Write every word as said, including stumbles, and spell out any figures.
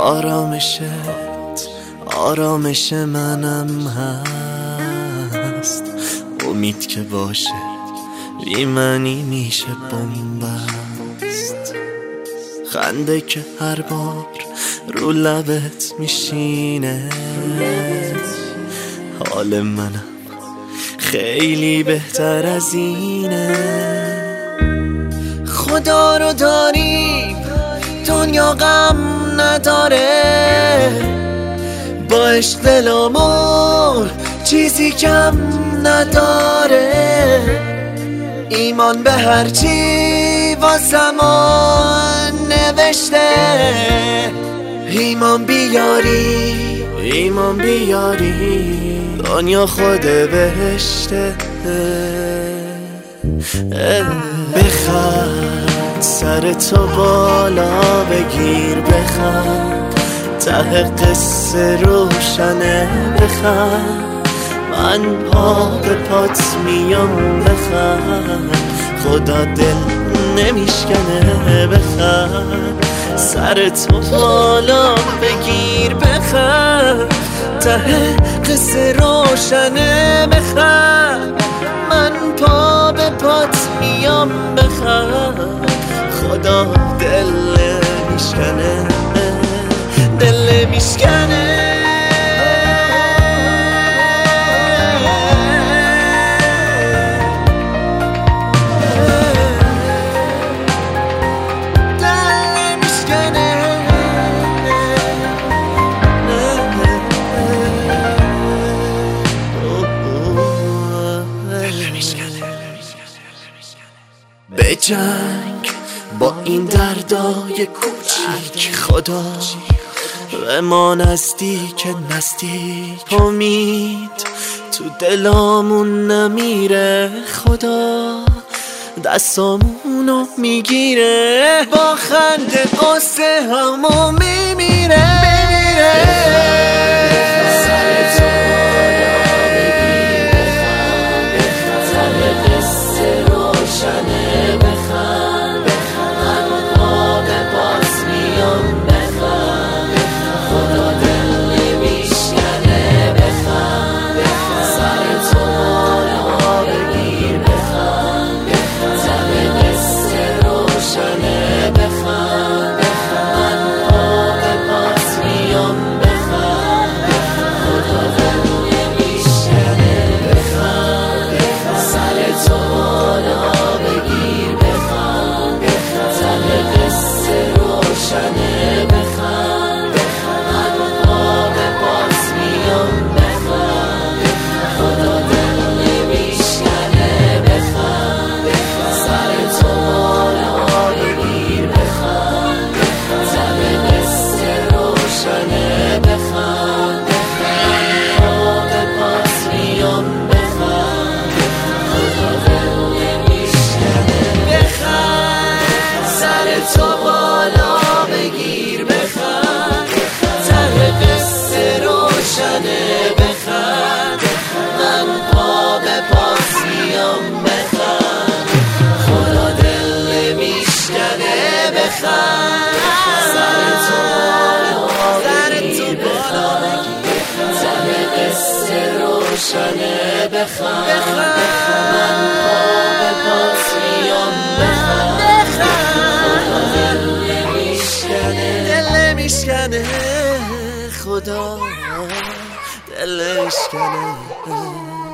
آرامشت آرامش منم هست، امید که باشه بی منی میشه بنبست، خنده که هر بار رو لبت میشینه، حال منم خیلی بهتر از اینه. خدا رو داریم دنیا غم نداره، باش دلمون چیزی کم نداره، ایمان به هرچی واسمون نوشته، ایمان بیاری ایمان بیاری دنیا خود بهشته. بخند سر تو بالا بگیر، بخند ته قصه روشنه، بخند من پا به پات میام، بخند خدا دل نمیشکنه، بخند سر تو بالا بگیر، بخند ته قصه روشنه، بخند من پا به پات میام، بخند خدا دل میشکنه دل میشکنه. بجنگ با این دردای کوچیک، خدا به ما نزدیک نزدیک، امید تو دلامون نمیره، خدا دستامونو میگیره، با خنده قصه همو میمیره. روشنه بخند، من پا به پات میام، بخند خدا دل میشکنه دل میشکنه خدا دل میشکنه.